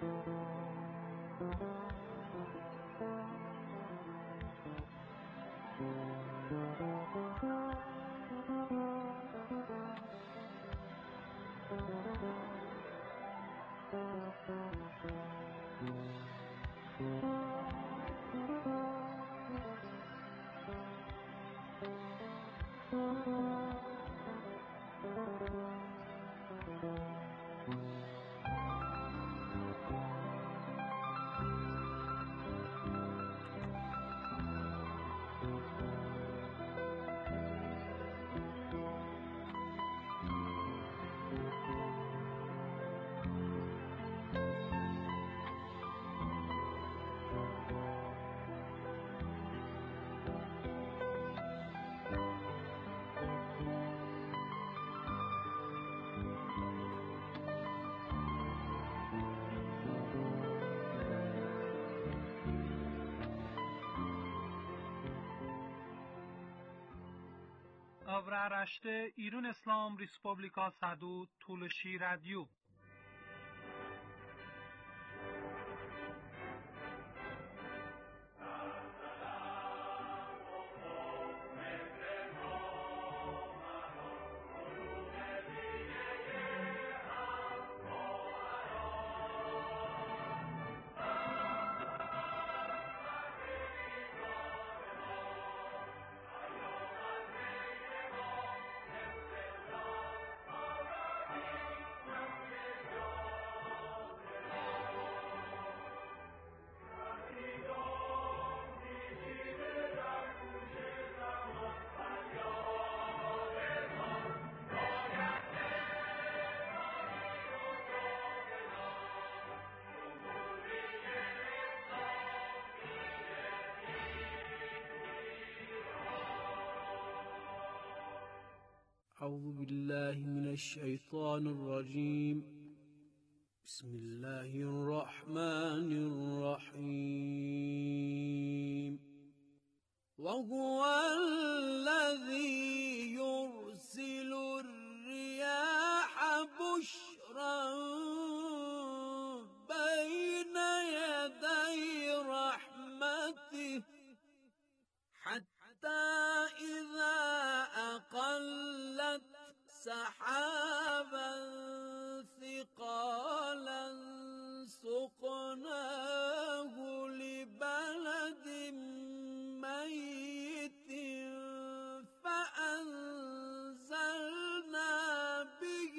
Avraaraşte İran İslam Respublika Sadu Tulshi Radio. أعوذ بالله من الشيطان الرجيم. بسم الله الرحمن الرحيم. وهو الذي يرسل الرياح بشرا بين يدي رحمته حتى إذا أقلت سحابا ثقالا سقناه لبلد ميت فأنزلنا به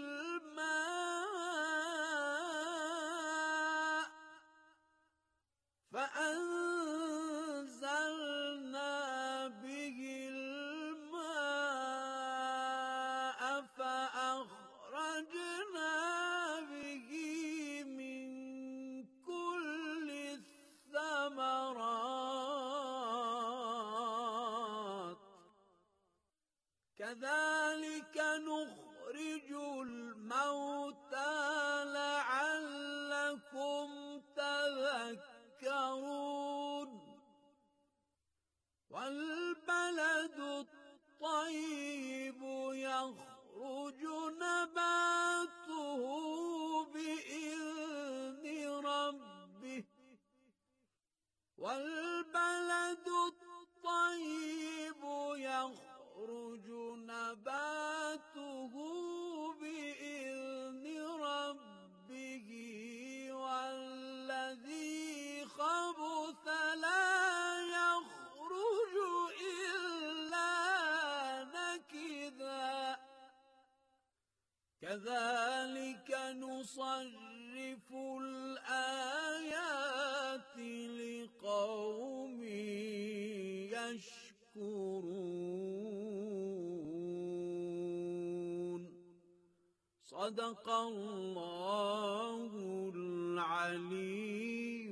الماء فأخرجنا به من كل الثمرات كذلك نخرج الموتى لعلكم تذكرون. والبلد الطيب يخرج نباته بإذن ربه والبلد الطيب يخرج نباته بإذن ربه والذي خبث لا يخرج إلا نكدا. كذلك نصرف الآيات لقوم يشكرون. صدق الله العلي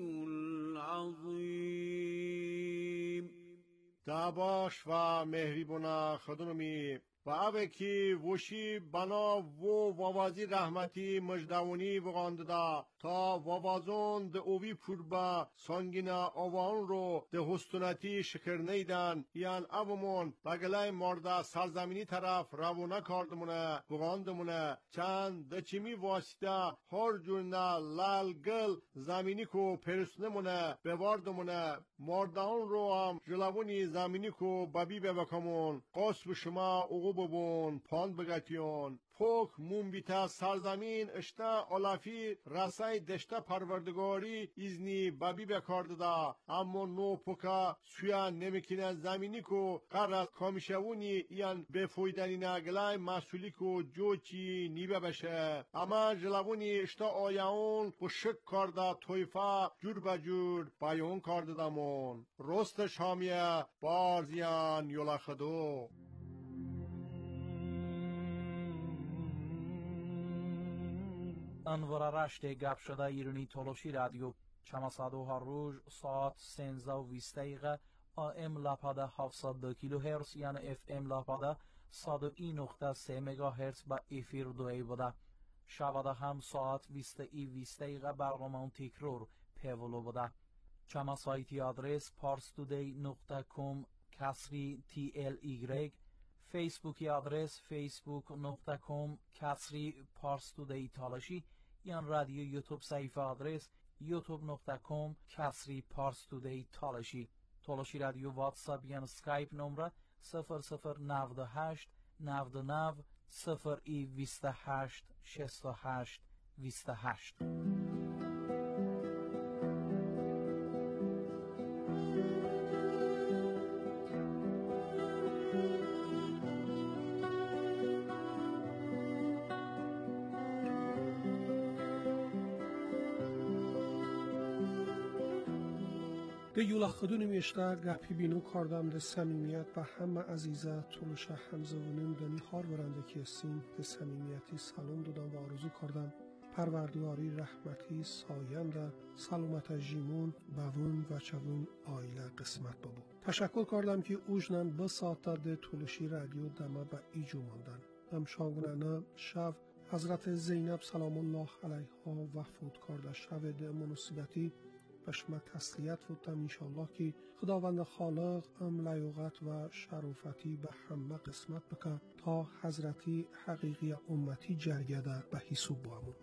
العظيم. دعواش و مهریبونا خودنمی و اوه کی وشی بنا و ووازی رحمتی مجدونی وغانده تا ووازون ده اوی پوربا سانگینا آوان رو ده هستونتی شکر نیدن یان اومون بگلای مرده سرزمینی طرف روانه کردمونه وغاندمونه چند ده چیمی واسطه هر جورنا لال گل زمینی کو پرسنمونه بواردمونه مردان رو هم جلوونی زمینی کو ببی ببکمون قصب شما اغوبون پاند بگتیون پوک مومبیتا سرزمین اشتا علافی رسای دشتا پروردگاری ایزنی ببی بکارده دا اما نو پوکا سویا نمیکنه زمینی کو قرار کامیشوونی یان بفویدنی نگلای مسئولی کو جوچی نیبه بشه اما جلوونی اشتا آیاون و شک کرده تویفا جور بجور بیون کرده دامون رست شامیه بارزیان یولا خدو انوار رشت گپ شده ایرانی تولوشی رادیو چماسادو هر روز ساعت 13:20 دقیقه AM لاپاده 702 کیلو هرتز یعنی FM لاپاده 101.3 مگا هرتز با افیر دوی بوده. شباده هم ساعت 20:20 دقیقه برنامه تکرار پیولو بوده. چما سایتی آدرس parstoday.com کسری TLY فیسبوکی آدرس facebook.com کسری parstoday تالاشی یان رادیو یوتیوب صفحه آدرس youtube.com کسری parstoday تالاشی تالاشی رادیو واتساپ یان سکایپ نمره 0098 99 028 68 28. ده یولا خدو نمیشته گپی بینو کردم ده سمیمیت به همه عزیزه طولشه همزونیم دنی خار برنده کیستین ده سمیمیتی سلام دادم و آرزو کردم پروردگاری رحمتی ساینده سلامت جیمون بوون و چوون آیله قسمت بابو تشکر کردم که اوجنن بساته ده طولشی رادیو دمه به ایجو ماندن امشانگنانه شب حضرت زینب سلام الله علیها وفات کرده شب ده مناسبتی بشم تسلیت فوتم انشالله که خداوند خالق لیاقت و شرافتی به همه قسمت بکن تا حضرتی حقیقی امتی جرگده به حساب بامون.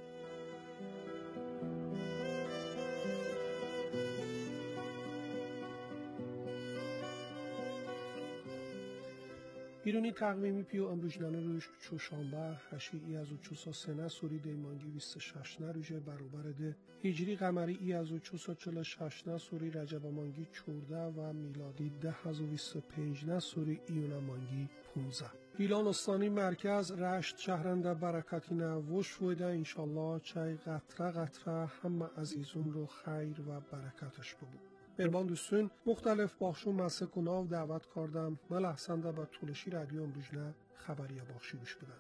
ایرانی تقویمی پیو امروجنانه روش چوشانبه هشی ای از و چوسا سنه سوری دیمانگی 26 نه روژه برابر ده هجری قمری ای از و چوسا 46 نه سوری رجب مانگی 14 و میلادی 1025 نه سوری ایون مانگی 15. گیلان استانی مرکز رشت شهرنده برکتی نه وش ویده انشالله چای قطره قطره همه عزیزون رو خیر و برکتش ببود. بربان دوستون مختلف باخشو مسه کناو دعوت کردم ملحسنده با طولشی رادیو امروجنه خبریه باخشی گوش بدن.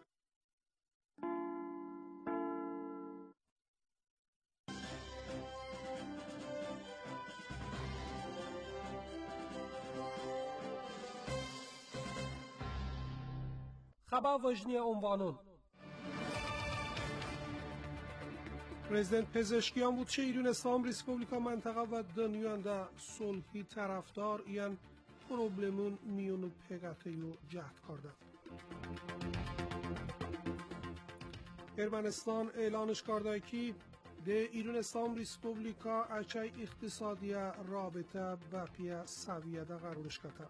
خبر وجنی عنوانون پرزیدنت پزشکیان بود چه ایران اسلام ریسپوبلیکا منطقه و دنیانده صلحی طرفدار ایان پروبلمون میونو پگتیو جهد کرده. ارمنستان اعلانش کرده که ده ایران اسلام ریسپوبلیکا اچای اقتصادی رابطه بقیه سویه ده قرارش کرده.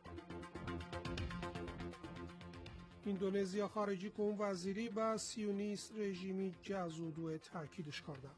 اندونزیا خارجی کن وزیری با سیونیست رژیمی جزودو تاکیدش کرده.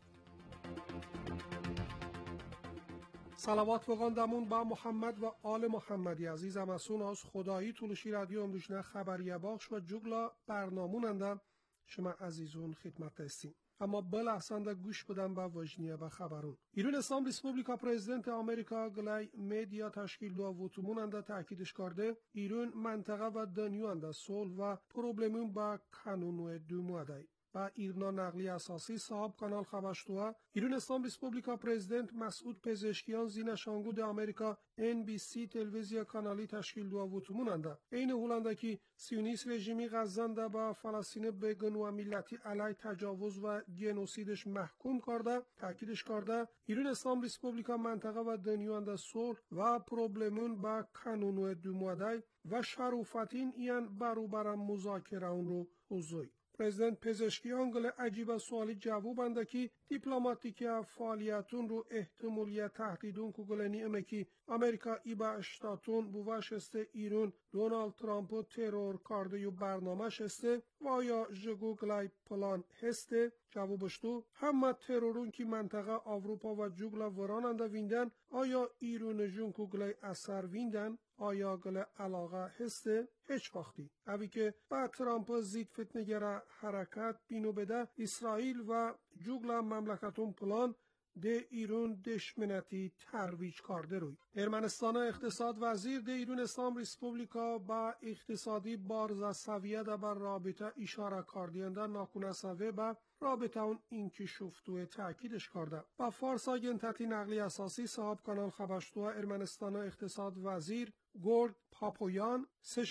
صلوات وقاندمون با محمد و آل محمدی عزیزم اسون از خدایی طولشی رادیو امروجنه خبریه باخش و جگلا برناموننده شما عزیزون خدمت هستیم. اما بلحسنده گوش بدن با وجنیه و خبرون. ایران اسلام ریسپوبلیکا پرزیدنت آمریکا گلای میدیا تشکیل دو وطموننده تاکیدش کرده ایران منطقه و دنیانده صلح و پروبلمون با کانون و دوماده. با ایرنا نقلی اساسی صاحب کانال خبشتوها ایران اسلام ریسپوبلیکا پرزیدنت مسعود پزشکیان زینشانگو ده امریکا NBC تلویزیا کانالی تشکیل دو ووتموننده این هولندکی سیونیست رژیمی غزنده با فلسطین بگن و ملتی علی تجاوز و گنوسیدش محکوم کرده تاکیدش کرده ایران اسلام ریسپوبلیکا منطقه و دنیوانده صلح و پروبلمون با کانون دوماده و شروفتین این برابر مذاکره اون رو حضوری پرزیدنت پزشکیان گل عجیب سوالی جوابنده که دیپلماتیک فعالیتون رو احتمالیت تهدیدون که گل نیمه که امریکا ایبا اشتاتون بوش است ایران دونالد ترامپ ترور کرده و برنامه شسته و آیا جگو گلای پلان هسته جوابش تو همه ترورون که منطقه اروپا و جگلا وراننده ویندن آیا ایران جون که گلای اثر ویندن آیا گل علاقه هسته؟ هیچ وقتی. اوی که با ترامپ زید فتنگره حرکت بینو بده اسرائیل و جوگلا مملکتون پلان ده ایران دشمنتی ترویج کرده روی. ارمنستان اقتصاد وزیر ده ایران اسلام ریسپوبلیکا با اقتصادی بارز سویه ده بر رابطه اشاره کردینده ناکنه سویه با رابطه اون اینکه شفتوه تأکیدش کرده. با فارس آگنتتی نقلی اساسی صاحب کانال خبشتوه ارمنستان اقتصاد وزیر گورد پاپویان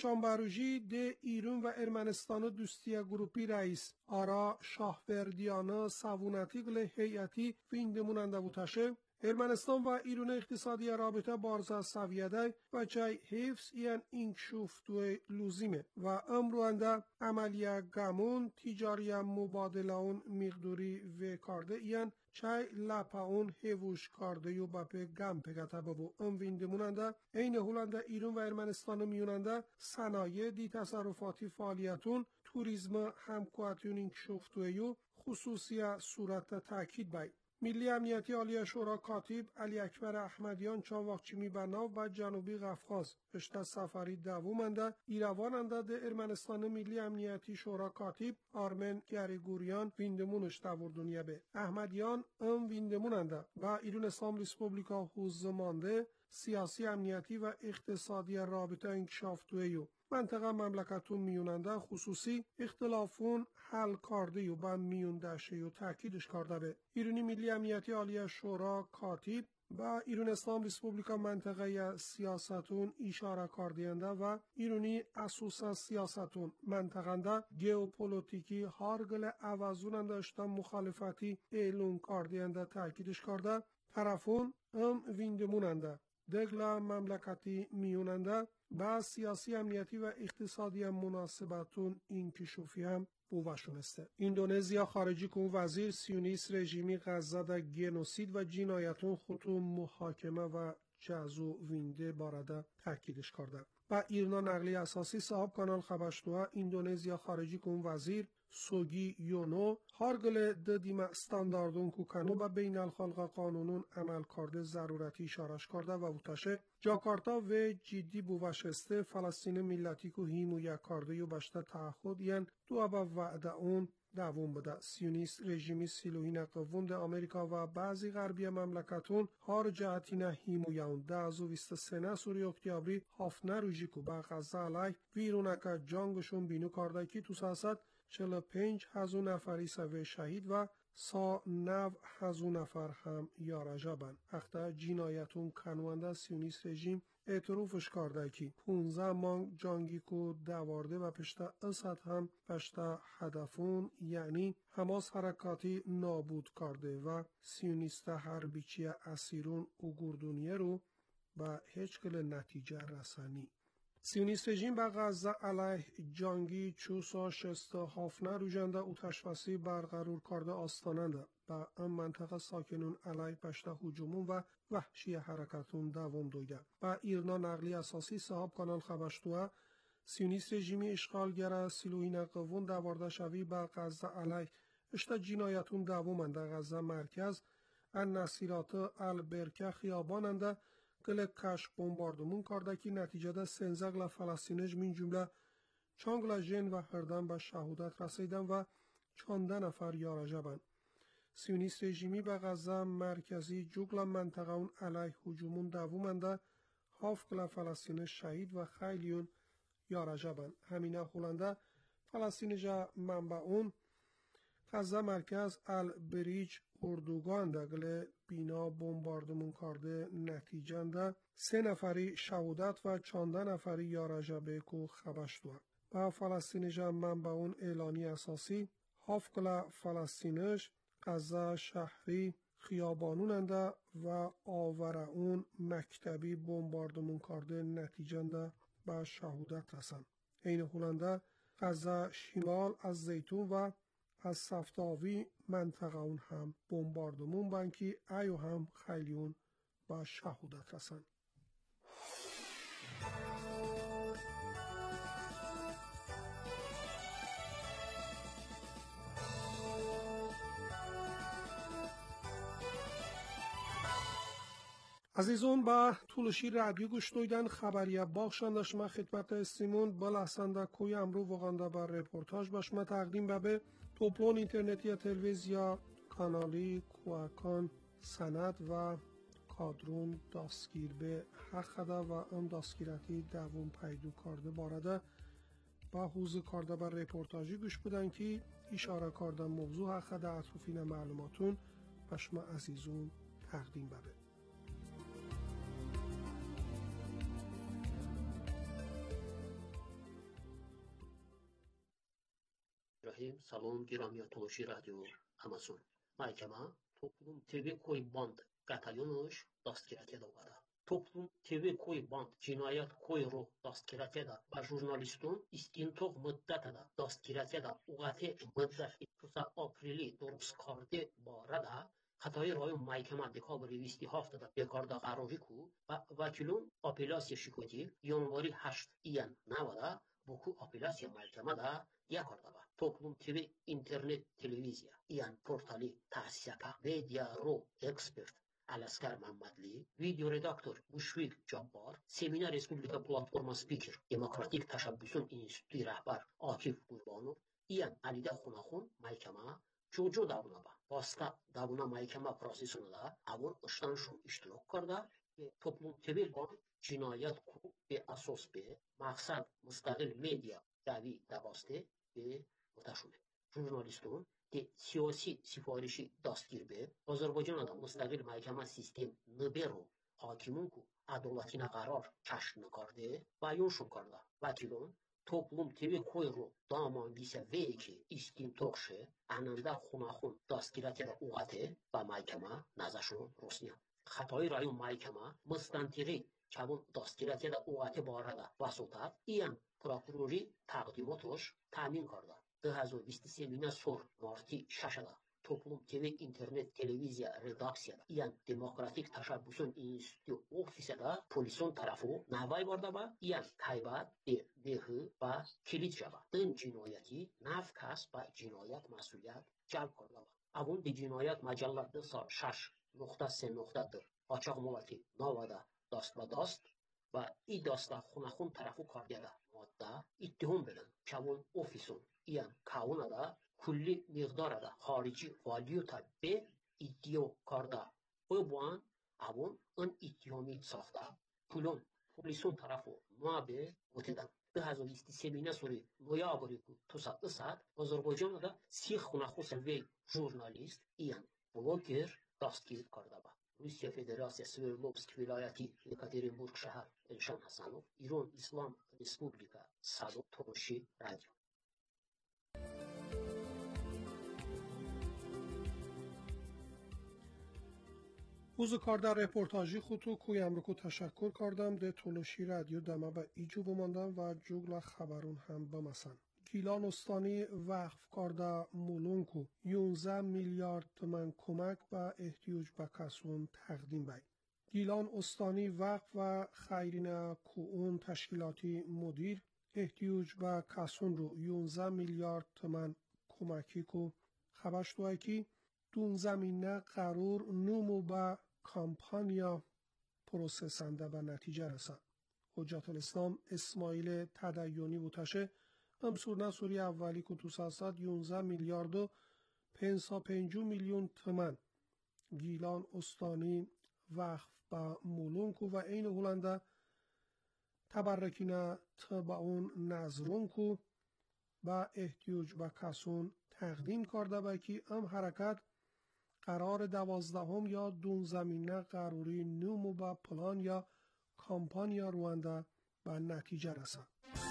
سهشنبه ده ایران و ارمنستان دوستی گروپی رئیس آرا شاهوردیانه سوونتی گل هیئتی ویندموننده بوتشه ارمنستان و ایران اقتصادی رابطه بارزا سویده و چای حفظ این شفتوه لوزیمه و امروانده عملیه گمون تجاری مبادله اون مقدوری و کرده چای لپا اون هیوش کرده و باپه گم پگته بابو ویندموننده این هولنده ایران و ارمنستان میوننده صنایع دی تصرفاتی فعالیتون توریسم همکواتیون این شفتوه خصوصی صورت تاکید بای ملی امنیتی عالی شورا کاتب علی اکبر احمدیان چاواقچیمی بناو و جنوبی قفقاز پشت سفری دومنده ایرواننده ده ارمنستان ملی امنیتی شورا کاتب آرمن گریگوریان ویندمونش دوردونیه به احمدیان ویندموننده و ایران اسلام ریسپوبلیکا حوزمانده سیاسی امنیتی و اقتصادی رابطه انکشافتویو منطقه مملکتون میوننده خصوصی اختلافون حل کرده و با میون دشه و تاکیدش کرده به ایرانی ملی امنیتی عالی شورا کاتب با ایران اسلام ریسپوبلیکا منطقه سیاستون اشاره کردینده و ایرانی اساسا سیاستون منطقه گئوپلیتیکی هارگل عوضوننده اشتا مخالفتی اعلون کردینده تاکیدش کرده طرفون ویندموننده دگلا مملکتی میوننده با سیاسی امنیتی و اقتصادی مناسبتون این کشوفی هم بوشونسته. اندونزیا خارجی که وزیر سیونیست رژیمی غزه در گنوسید و جنایتون خودتون محاکمه و جزو وینده بارده تاکیدش کرده. با ایرنا نقلی اساسی صاحب کانال خبشتوها اندونزیا خارجی که وزیر سوگی یونو هارگل ددیم استانداردون که کنو با بین الخلق قانونون عمل کرده ضرورتی اشارش کرده و بوتشه جاکارتا و جدی بوشسته فلسطین ملتی که هیمویا کرده و بشته تعهد دو با وعده اون دوام بده. سیونیست رژیمی سیلوهین قوون امریکا و بعضی غربی مملکتون هار جهتین هیمویاون ده از 23 سوری اکتیابری هافنه روژی که با غزه علیه ویرونک جانگشون بینو کرده که تو ساسد 45,000 نفری سوی شهید و 109,000 نفر هم یارجابن. اخته جنایتون کنونده سیونیست رژیم اعتروفش کرده که 15 مانگ جانگی کو دوارده و پشت اسد هم پشت هدفون یعنی حماس حرکاتی نابود کرده و سیونیست حربیچی اسیرون و گردونیه رو به هیچ کل نتیجه رسانی. سیونیست رژیم به غزه علیه جانگی چوسا شست هافنه روژنده او تشفسی برقرار کرده آستاننده و ام منطقه ساکنون علیه پشت هجومون و وحشی حرکتون دوام دویده. و ایرنا نقلی اساسی صاحب کانال خبشتوه سیونیست رژیمی اشغالگر سیلوهین قوون دوارده شوی به غزه علیه اشتا جنایتون دوامنده غزه مرکز النصیرات البرکه خیاباننده گل کش بمباردمون کرده که نتیجه ده سنزگل فلسطینج من جمله چانگل جن و هردن به شهادت رسیدن و 14 نفر یارجابن. سیونیست رژیمی به غزه مرکزی جوگل منطقه اون علیه هجومون دوامنده 7 فلسطین شهید و خیلیون یارجابن. همینه هولنده فلسطینجا منبع اون غزه مرکز البریج اردوگان دگل بینا بمباردمون کرده نتیجنده 3 نفری شهادت و 14 نفری یارجبه کو خبش دوه. با فلسطین جمعن با اون اعلانی اساسی هافکلا فلسطینش غزه شهری خیابانوننده و آورعون مکتبی بمباردمون کرده نتیجنده به شهادت رسن. این هولنده غزه شمال از زیتون و از سفتاوی منطقه اون هم بمباردمون بانکی ایو هم خیلیون به شهادت رسن. عزیزون با طولشی رادیو گوش دویدن خبریه باخشنده شما خدمت استیمون بلحسنده کوی امرو وغانده بر رپورتاج با شما تقدیم به توپلون اینترنتی تلویزیا کانالی کوکان سند و کادرون دستگیر به حقده و ام دستگیرتی دوم پیدو کرده بارده با حوزه کرده بر رپورتاجی گوش بودن که اشاره کرده موضوع حقده اطرافین معلوماتون با شما عزیزون تقدیم به سلام گرامی تولوشی رادیو همسون محکمه توپلوم تیوی کوی باند قتلیونش دستگیرتی داوده. توپلوم تیوی کوی باند جنایت کوی رو دستگیرتی دا و ژورنالیستون استینتوق مدت دا دستگیرتی دا اوقاتی مدت توسا آپریلی درست کرده باره دا خطای رای محکمه دکابری 27 دا بکارده قراری کو و وکیلون آپیلاسی شکوتی январи 8 ایان نواده بکو آپیلاسی محکمه دا یکارده با توپلوم تیوی اینترنت تلویزیا ایان پورتالی تاسیسیکا медиа رو اکسپرت Alaskar Mammadli, video redaktor Bushwick Jabbar, Seminer Respublika Platforma Speaker, Demokratik Tashabbüsün İnstitüsü Rehber Akif Qurbanov, iyan Alida Xunaxun mahkama çocuğu davuna ba. Basta davuna mahkama prosesunda avun ıştan şu iştirak karda ve toplum tebir ban cinayet ku ve asos be maksad müstakil medya davi davaste ve mutaşume. Jurnalistun de siyasi sifarişi dastgir be Azerbaycan'da müstakil mahkeme sistem nıberu hakimun ku adolatine karar çaşını kardı ve yonşun karda. Vakilun toplum tevi koyru daman bise ve ki istintokşe anında xunaxun dastgiratı uğate ve mahkeme nazaşun Rusya. Xatoy rayon mahkeme mıstantiri çabun dastgiratı uğate barada vasutat iyan prokurori taqdimotosh tamin karda. 2023 sor marti şaşada toplum TV internet televizya redaksiya iyan demokratik tashabbüsün institu ofisida polisin tarafı navay barda ba iyan taybat dehi ba kilit jaba din cinayeti nafkas ba cinayet mas'uliyat jalb karda ba avun de cinayet majallatda sa 6.3.dir açıq molati navada dast ba dast va i dasta xunaxun tarafı kardiyada modda ittihom bilan kavun ofisun iyan kavunada kulli miqdarda xorici valyuta be iddio karda buan avun an ittihomi safta pulun polisun tarafı mabe otedan 2023 suri noyabri ku tusa isat Azerbaycan'da six xunaxus ve jurnalist iyan bloger dastgir karda ba Rusya Federasyası Sverdlovsk vilayeti Yekaterinburg şehir Elşan Hasanov İran İslam Respublika Sado Toshi Radyo اوزو کاردن رپورتاجی خودتو کوی امرکو تشکر کردم ده تولوشی رادیو دمه به ایجو بماندن و جوگل خبرون هم بمسن. گیلان استانی وقف کرده مولونکو 11 میلیارد تومان کمک به احتیاج به کسون تقدیم بای. گیلان استانی وقف و خیرین کوون تشکیلاتی مدیر احتیاج به کسون رو 11 میلیارد تومان کمکی کو خبرش دوی که دون زمینه قرار نومو به کامپانیا پروسسنده به نتیجه رسند. حجت الاسلام اسماعیل تدیونی بوتشه امسور نصوری اولی که تو ساسد 11 میلیارد و 55 میلیون تومان گیلان استانی وقف به مولونکو و این هولنده تبرکینه تبعون نظرونکو با احتیاج به کسون تقدیم کرده و که ام حرکت قرار 12 یا 15 قروری نومو با پلان یا کامپانیا روانده به نتیجه رسد.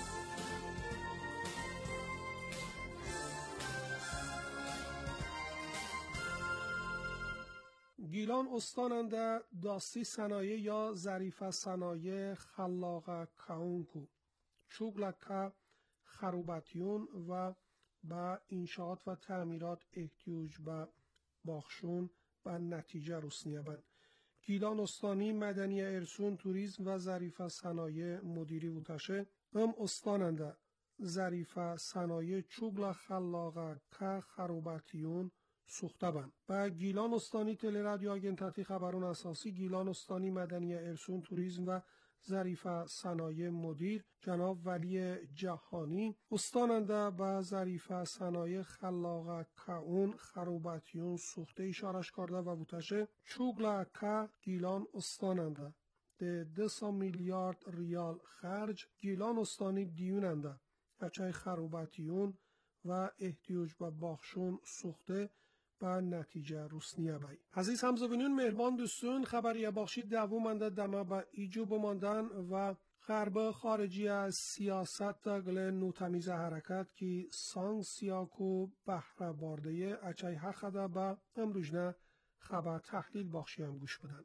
گیلان استاننده داستی صنایع یا ظریف صنایع خلاق کاونکو چوگلکه خروبتیون و با انشاءات و تعمیرات احتیاج به باخشون به نتیجه رسنیه بند. گیلان استانی مدنی ارسون توریسم و ظریف صنایع مدیری وتشه ام استاننده ظریف صنایع چوگل خلاق که خروبتیون سوخته بند. و گیلان استانی تل رادیو آگنتاتی خبرون اساسی گیلان استانی مدنی ارسون توریسم و ظریف صنایع مدیر جناب ولی جهانی استاننده به ظریف صنایع خلاق کاون خروبتیون سوخته اشارش کرده و بوتشه چوگل که گیلان استاننده ده 200 میلیارد ریال خرج گیلان استانی دیوننده اچای خروبتیون و احتیاج به باخشون سوخته با نتیجه روسنیه بای. عزیز همزبانان مهربان دوستون خبری بخشی دوامنده دما با ایجو بماندن و غرب خارجی از سیاست گل نوتمیز حرکت که سانکسیاکو بهره بارده اچای حقده با امروجنه خبر تحلیل بخشی هم گوش بدن.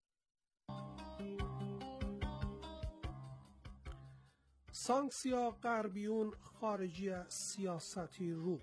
سانکسیا غربیون خارجی سیاستی رو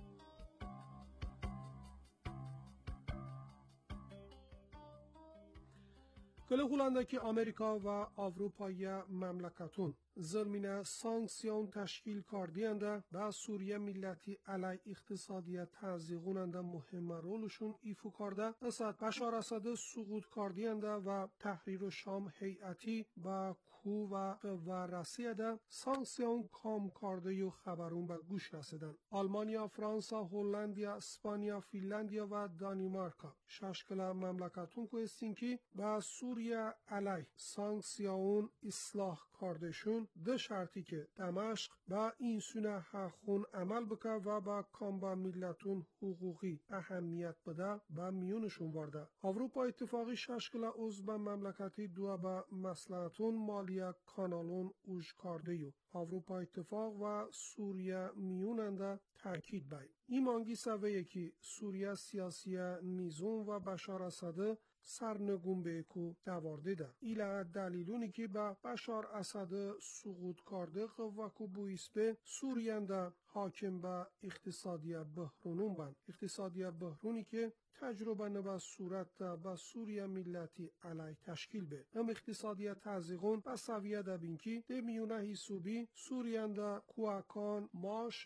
گل هولندکی آمریکا و اروپای مملکتون ظلمین سانکسیون تشکیل کردینده و سوریه ملتی علی اقتصادی تزیقوننده مهم رولشون ایفو کرده اسد بشار اسد سقوط کردینده و تحریر شام هیئتی و کو و قوه رسیده سانکسیون کام کرده و خبرون به گوش رسیدن. آلمانیا، فرانسا، هلندیا، اسپانیا، فنلندیا و دانمارکا ششکل مملکتون که استینکی و سوریه علی سانکسیون اصلاح کردشون ده شرطی که دمشق با این سونه حقون عمل بکه و با کامبا ملتون حقوقی اهمیت بده با میونشون وارده. اروپا اتفاقی ششکل عضو مملکتی دو با مصلحتون مالیا کانالون اوش کرده یو. اروپا اتفاق و سوریه میوننده تاکید بای. این مانگی سوه یکی سوریه سیاسی نیزون و بشار اسد سرنگون به کو دوارده ده. ایلا دلیلونی که با بشار اسد سقوط کرده قوکو بویس به سوریانده حاکم به اقتصادی بحرونون بند. اقتصادی بحرونی که تجربه نبا صورت با سوریه ملتی علی تشکیل به. ام اقتصادی تزیقون با سویه دبینکی ده میونه حسوبی سوریانده کوکان ماش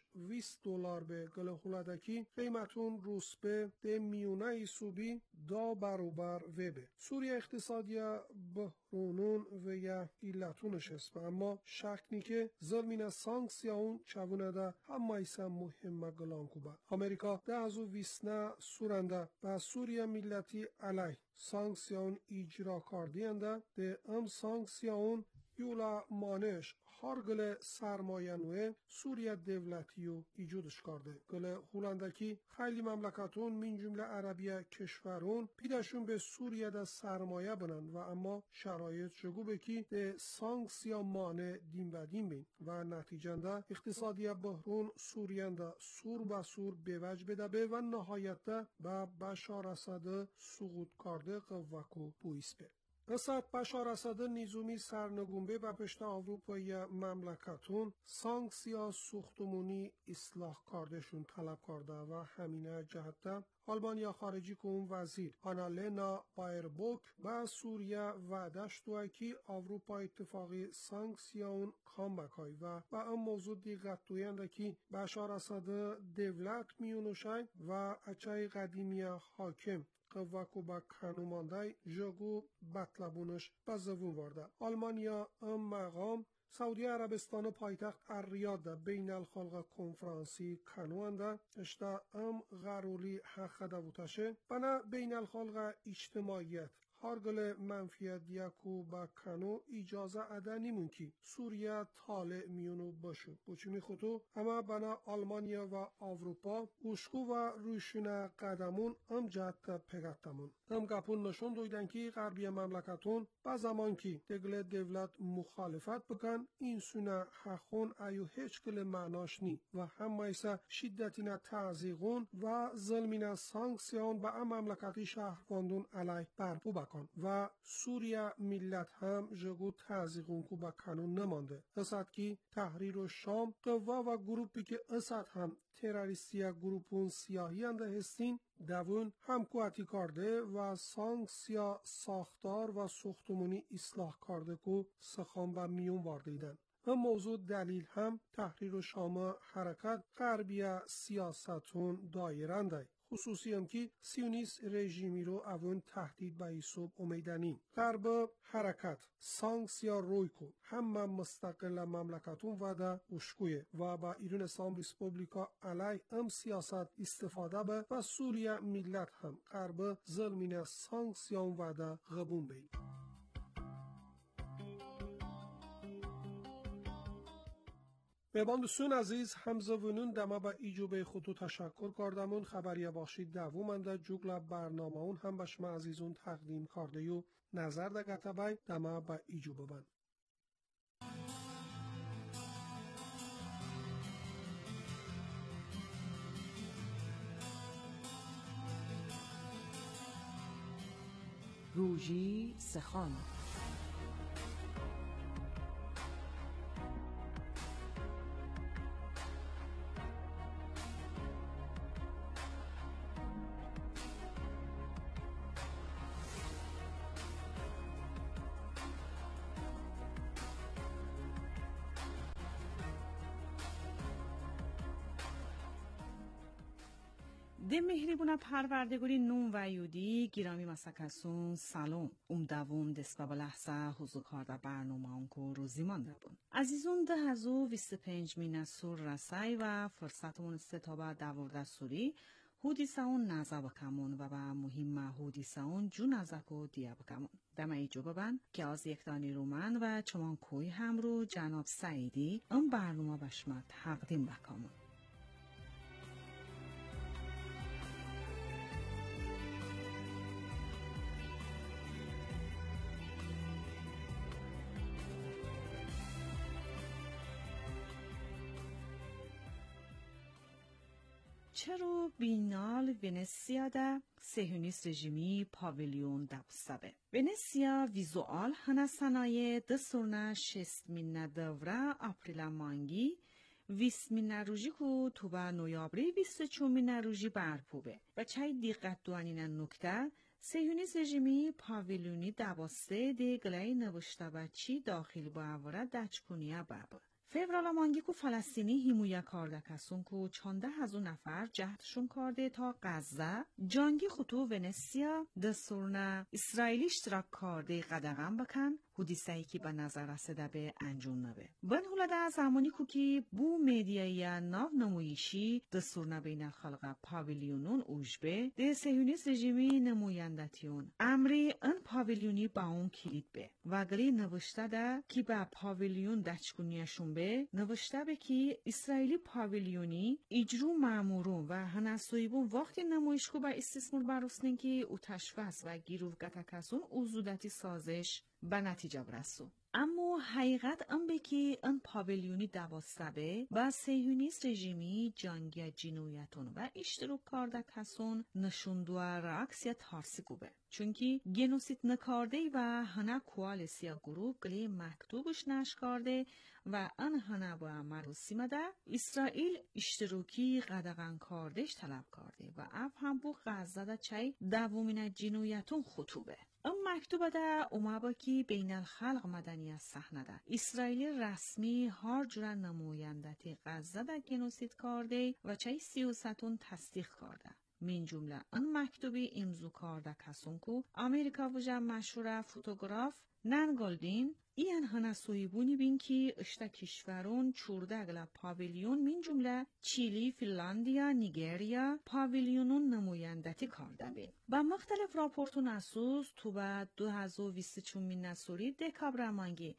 $20 به گلهولدکی قیمتون روس به ده میونه حسوبی دا برابر وبه. سوریه اقتصادی بحرونون و یا ایلتونش است اما شک نی که ظلمین سانکسیون چوونه ده همه ایسا مهم گلانکو با. امریکا ده ازو ویسنه سورنده و سوریه ملتی علی سانکسیون اجرا کردینده ده ام سانکسیون یولا مانش هارگل سرمایه سوریه دولتیو ایجودش کرده. گل هولندکی خیلی مملکتون من جمله عربیه کشورون پیدشون به سوریه ده سرمایه بنن و اما شرایط شگو بکی ده سانکسیا مانع دیم و دیم بین و نتیجنده اقتصادی بحرون سوریه ده سور با سور به وجه بده به و نهایت ده با بشار اسد سقوط کرده قوکو بویس به. اسد بشار اسد نیزومی سرنگونبه و پشت اروپای مملکتون سانکسیا سوختمونی اصلاح کردشون طلب کرده و همینه جهت آلمانیا خارجی که اون وزیر آنالنا بایربوک با سوریه وعدش دوه که اروپا اتفاقی سانکسیون کام بکای و با ام موضوع دیگت دوینده که بشار اسد دولت میونوشای و اچای قدیمی حاکم قوکو با کنومانده جگو بطلبونش بزوون وارده. آلمانیا ام مقام سعودی عربستان پایتخت الریاد بین الخلق کنفرانسی کنوانده اشتا ام غرولی حق دوتشه بنا بین الخلق اجتماعیت هارگل منفیت یکو با کنو اجازه اده نیمون کی سوریه طالع میونو باشه بچونی خودو اما بنا آلمانیا و اروپا اشکو و روشونه قدمون ام جهت پگتمون ام گپون نشون دویدن که غربی مملکتون با زمان کی دگل دولت مخالفت بکن این سونه حخون ایو هیچ گل معناش نی و هم مایسا شدتینا تعزیقون و ظلمینا سانکسیون با ام مملکتی شهرواندون علیه برپو بکن و سوریه ملت هم جگو تعزیقون کو بکنون نمانده اسد کی تحریر و شام قوا و گروپی که اسد هم تروریستی گروپون سیاهی انده هستین دوون همکواتی کرده و سانکسیا ساختار و ساختمانی اصلاح کرده که سخان و میون واردیدن و موضوع دلیل هم تحریر و شام حرکت غربی سیاستون دایرنده خصوصی هم که سیونیست رژیمی رو اون تهدید به ایسوب امیدنین غرب حرکت سانکسیا رویکو هم مستقل مملکتون وده اشکویه و با ایران اسلام ریسپوبلیکا علی ام سیاست استفاده به و سوریه ملت هم غرب ظلمین سانکسیان وده غبون بید مهمان دوستان عزیز همزوونون دما با ایجوبه خودو تشکر کردمون خبری باشید دوومنده جوگل برنامه اون هم به شما عزیزون تقدیم کرده و نظر ده گتبای دما با ایجوبه بند روژی سخان ده مهربونه پروردگاری نون و یودی گیرامی مسکسون سلام دوم دست به لحظه حضور کارده برنامه اونکو روزی مانده بون عزیزون ده هزو 25 مینه سور رسای و فرصتمون ستابه دورده سوری حودیسه اون نزا بکمون و به مهم حودیسه اون جو نزاکو دیه بکمون دمه ایجو ببن که از یک دانی رومن و چمان کوی هم رو جناب سعیدی اون برنامه بشما تقدیم بکمون چرا بینال ونسیا ده صهیونیست رژیمی پاویلیون دبستبه ونسیا ویزوال هنه صنایع ده سرنه 6 مینه دوره اپریل مانگی 20 مینه روژی که تو به نویابری 24 مینه روژی برپوبه و چای دیقت دوانینه نکته صهیونیست رژیمی پاویلیونی دباسته ده گلای نوشته بچی داخل با اوره دچکنیه بابه فورال مانگی کو فلسطینی هیمویا کارده کسون کو 14,000 نفر جهدشون کرده تا غزه جانگی خطو ونسیا ده سرنه اسرائیلی اشتراک کرده قدغن بکن حدیثه‌ای که به نظر رسیده به انجام نبه بن هولده زمانی کو که بو میدیای ناو نمویشی ده سرنه بین الخلق پاویلیونون اوجبه ده صهیونیست رژیمی نمایندتیون امری ان پاویلیونی با اون کلید به و گلی نوشته ده که با پاویلیون دچکنیشون به نوشته به که اسرائیلی پاویلیونی اجرو مامورون و هنسویبون وقتی نمایشگو با استثمار برسنین که او تشویس و گیروف گتکسون اوزودتی سازش به نتیجه برسو. اما حقیقت ام به که ان پاویلیونی دباستبه با صهیونیست رژیمی جنگی جنایتون و اشتراک کرده کسون نشوندو راکس یا تارسی گوبه چونکی گنوسید نکارده و هنه کوالسیا گروه گلی مکتوبش نشکارده و ان هنه با مراسم ده اسرائیل اشتراکی قدغن کاردش طلب کرده و اف هم بو غزه ده چای دومین جنایتون خطوبه ام مکتوب ده اوما با کی بین الخلق مدنی از صحنه ده اسرائیل رسمی هر جور نمایندتی غزه ده گنوسید کرده و چای سیاستون تصدیق کرده من جمله ان مکتوبی امزو کارده کسون کو امریکا وجه مشهور فوتوگراف ننگالدین این هنسوی بونی بین که اشتا کشورون چوردگل پاویلیون من جمله چیلی، فنلاندیا، نیگریا پاویلیونون نمایندتی کارده بین. با مختلف راپورتون اساس تو با 2024 نسوری دکابرمانگی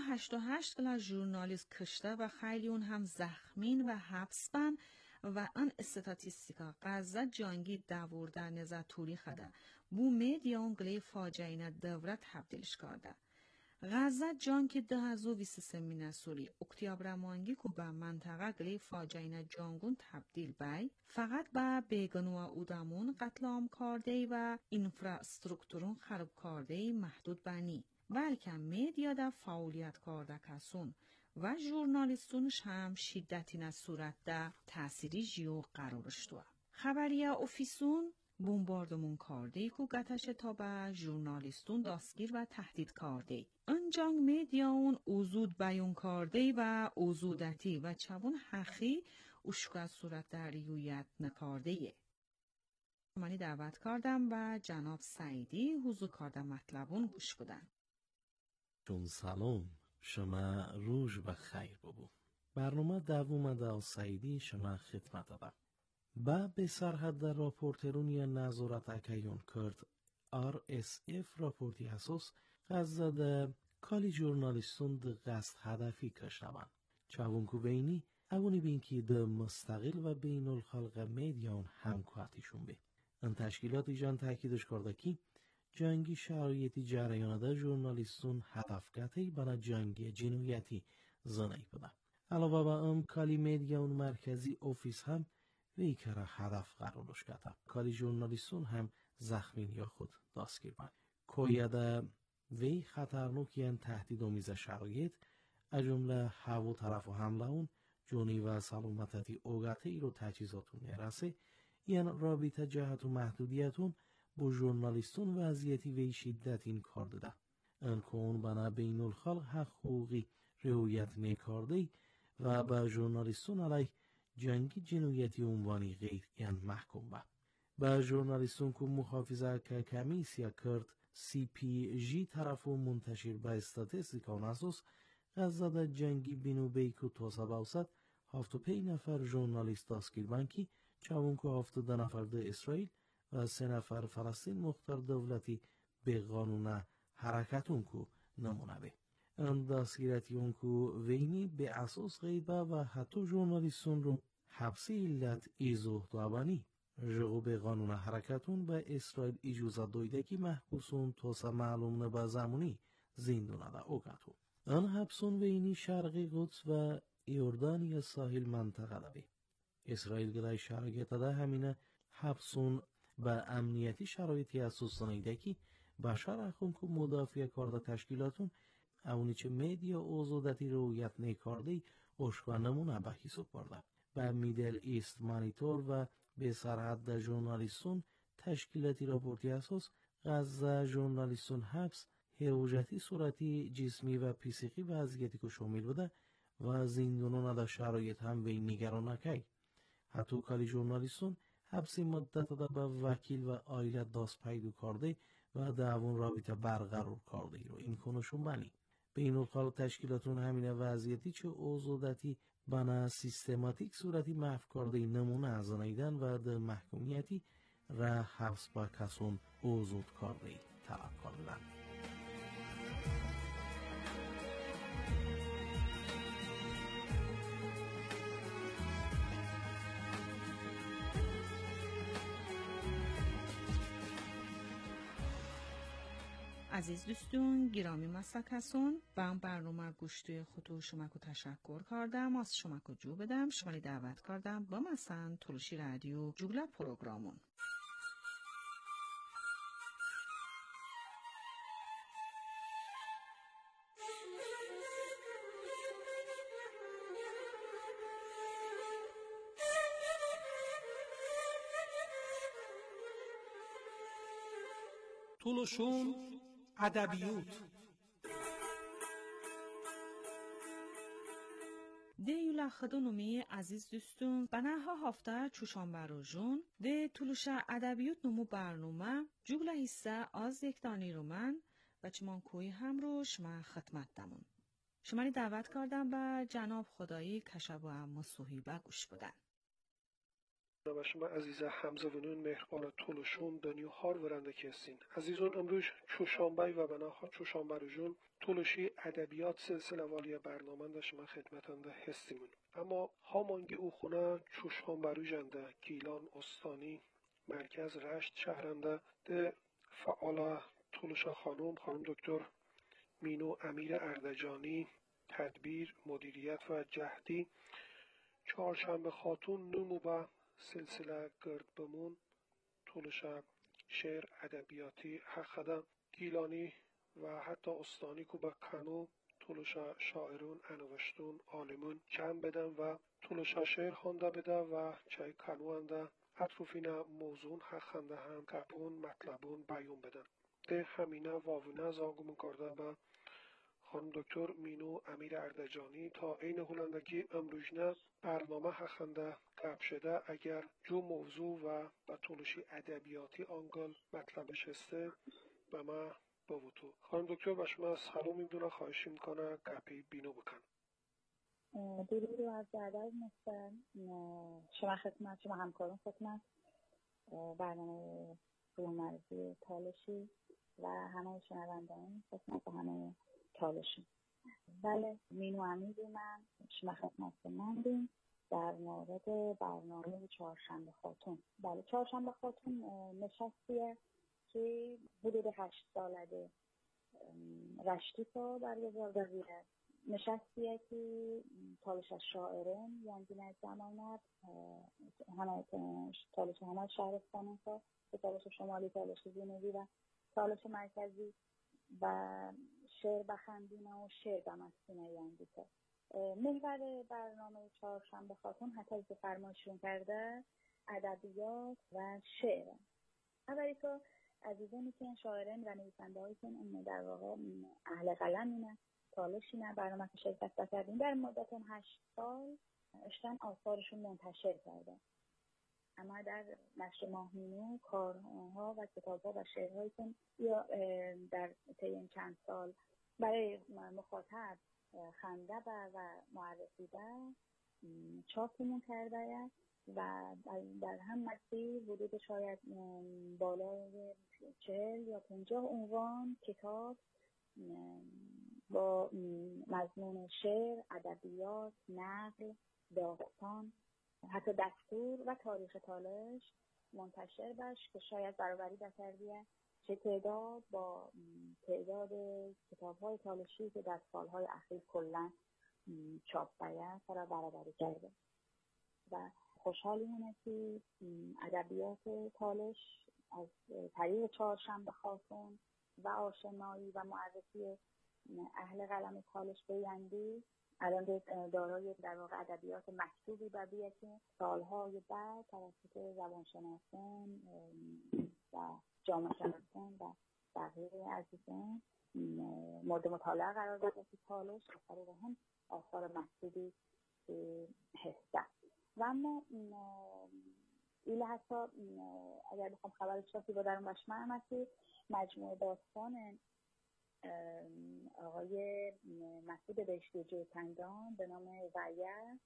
188 گلا ژورنالیست کشته و خیلی اون هم زخمین و حبس بن و ان استاتیستیکا غزه جانگی داورده نزا توریخ ده بو میدیان گلی فاجعه دورت تبدیلش کرده. غزه جانگ 2023 نسوری اکتیابر مانگی که به منطقه گلی فاجعه جانگون تبدیل بای فقط به بیگنوا اودامون قتل عام کرده و اینفراسترکتورون خراب کرده محدود بنی بلکه میدیا ده فعالیت کرده کسون و ژورنالیستونش هم شدتی نه صورت ده تأثیری جیو قرارش دو. خبریه اوفیسون بمباردمون کرده که گتش تا به ژورنالیستون دستگیر و تهدید کرده. انجانگ میدیاون اوزود بیان کرده و اوزودتی و چون حقی اشکا صورت در ریویت نکارده. منی دعوت کردم و جناب سعیدی حضور کرده مطلبون گوش کدن. چون سلام شما روز بخیر ببو. برنامه دوم دا سعیدی شما خدمت دادم. با به سرحد در راپورترون یا نظارت اکیون کرد RSF راپورتی اساس غزه ده کالی ژورنالیستون ده قصد هدفی کشتبن. چون که بینی اونی بین که ده مستقل و بین الخلق میدیان همکاتیشون بی. ان تشکیلات ایجان تاکیدش کرده که جنگی شرایطی جریان ده ژورنالیستون هدفگتی بنا جنگی جنویتی زنی بده. علاوه با ام کالی میدیان مرکزی اوفیس هم وی کره هدف قرارش کرده. کالی ژورنالیستون هم زخمین یا خود دستگیر بند. کویده وی خطرناکیان تهدید آمیز شرایط از جمله هوا طرف و حمله اون جونی و سلامتی اوگاتی رو تجهیزاتون میرسه یعنی رابطه جهت و محدودیتون با ژورنالیستون وضعیتی وی شدت این کار داده. ان کون بنا بین الخلق حق حقوقی رعایت نکرده و با ژورنالیستون علیه جنگی جنایتی عنوانی غیر یعنی محکوم با ژورنالیستون که محافظه که کمیسیا کرد CPG طرف و منتشر به استاتیستیکان اساس غزه در جنگی بینو بیکو توسا باوسد 75 نفر ژورنالیست دستگیر بانکی چون که 72 نفر در اسرائیل و 3 نفر فلسطین مختار دولتی به قانون حرکتون که نمونه بی. ان دستگیرتی اون که وینی به اساس غیبه و حتی ژورنالیستون رو حبسی علت ایزوه دوابانی جغو به قانون حرکتون به اسرائیل اجازه دویده که محبوسون توسا معلوم نبا زمانی زندونه دا اوگاتو. ان حبسون وینی شرقی قدس و یوردانی ساحل منطقه دا بی. اسرائیل گلای شرایط دا همینه حبسون به امنیتی شرایطی اساس نیده که بشار اخون که مدافع کارده تشکیلاتون اونی چه میدیا اوزودتی رویت نکارده اشکا نمونه به حساب برده. به میدل ایست مانیتور و به سرحد در ژورنالیستون تشکیلاتی راپورتی اساس غزه ژورنالیستون حبس هروجتی صورتی جسمی و پیسیقی وضعیتی که شامل بوده و زندانون در شرایط هم به نگران نکی. حتی کالی ژورنالیستون حبسی مدت دا به وکیل و آیله دست پیدا کرده و دعوان رابطه برقرار کرده رو این کنشون بنی. بین الخلق تشکیلاتون همین وضعیتی چه اوزودتی بنا سیستماتیک صورتی محو کرده نمونه از نیدن و در محکومیتی را حبس با کسون اوزود کرده طلب کردن. عزیز دوستون گرامی مسکسون با برنامه گوشتوی خودو شما کو تشکر کردم از شما کو جو بدم شما دعوت کردم با مثلا تلوشی رادیو جوگلا پروگرامون تلوشون ادبیات دیولا خدونومی عزیز دوستون بناها هفته چوشنبه روزون ده طولوش ادبیات نمو برنامه جوگله حصه از یک دانی رومن و چمان کوی هم رو شما خدمت دمون. شما دعوت کردم به جناب خدایی کشب و مسوحیبه گوش بدن. و شما عزیز حمزه ونون مهربان طولشون دنیو هار ورنده کسین عزیزون امروز چوشنبه و بناها چوشنبه روزون طولشی ادبیات سلسله والی برنامه ده شما خدمتنده هستیمون اما همانگی او خونه چوشنبه روزنده گیلان استانی مرکز رشت شهرنده ده فعال طولش خانم دکتر مینو امیر اردجانی تدبیر مدیریت و جهدی چهارشنبه خاتون نمو به سلسله گرد بمون طولش شعر ادبیاتی حقده گیلانی و حتی استانی که به کنو طولش شاعرون انوشتون عالمون جمع بدن و طولش شعر خونده بده و چای کنو انده اطروفین موضوع حقنده هم گپون مطلبون بیون بدن ده همینه واوینه زاگمون کرده به خانم دکتر مینو امیر اردجانی تا این هلندگی امروزنه برنامه حقنده گپ شده اگر جو موضوع و به طولشی ادبیاتی آنگل مطلبش هسته به ما بوتو خانم دکتر به شما سلام میدونه خواهش میکنه گپی بینو بکن درود و عرض ادب مستر شما خدمت شما همکاران خدمت برنامه روزمرگی تالشی و همه شنوندگان خدمت همه تالشی. بله مینو امیر من شما خدمت من در مورد برنامه چهارشنبه خاتون. بله چهارشنبه خاتون نشستیه که حدود 8 ساله رشتی تا برگزار داره نشستیه که تالش شاعرین یعنی نه زمانت همه تالش همه شهرستان ها تالش شمالی تالش جنوبی و تالش مرکزی و شعر بخندینه و شعر بمستینه یعنی که محور برنامه چهارشنبه خاتون حتی که فرمایشون کرده ادبیات و شعر. اولی که عزیزانی که شاعرین و نویسنده هایی که در واقع اهل قلم اینه تالش اینه برنامه که شرکت کردیم در مدت 8 سال اشتن آثارشون منتشر کرده اما در نشر ماهمینو کارها و کتابها و شعرهایی که یا در طی این چند سال برای مخاطب خنده و معرفی به چاپمون کرده و در هم مسیر حدود شاید بالای 40 یا 50 عنوان کتاب با مضمون شعر، ادبیات، نقل، داستان، حتی دستور و تاریخ تالش منتشر بش که شاید برابری بکردیه چه تعداد با تعداد کتاب‌های تالشی که در سال‌های اخیر کلاً چاپ باید را برابری کرده و خوشحالیم که ادبیات تالش از طریق چهارشنبه خاتون و آشنایی و معرفی اهل قلم تالش بیندی الان دارای در واقع ادبیات مکتوبی بدیه که سالهای بعد توسط زبانشناسان و جامعه شناسان و بقیه عزیزان مورد مطالعه قرار داده که تالش از طریق هم آثار مکتوبی هسته و اما این حتی اگر بخوام خبر شخصی با درون بشمه هستی مجموعه داستان آقای مسعود بهشتی جوتندان به نام وعیه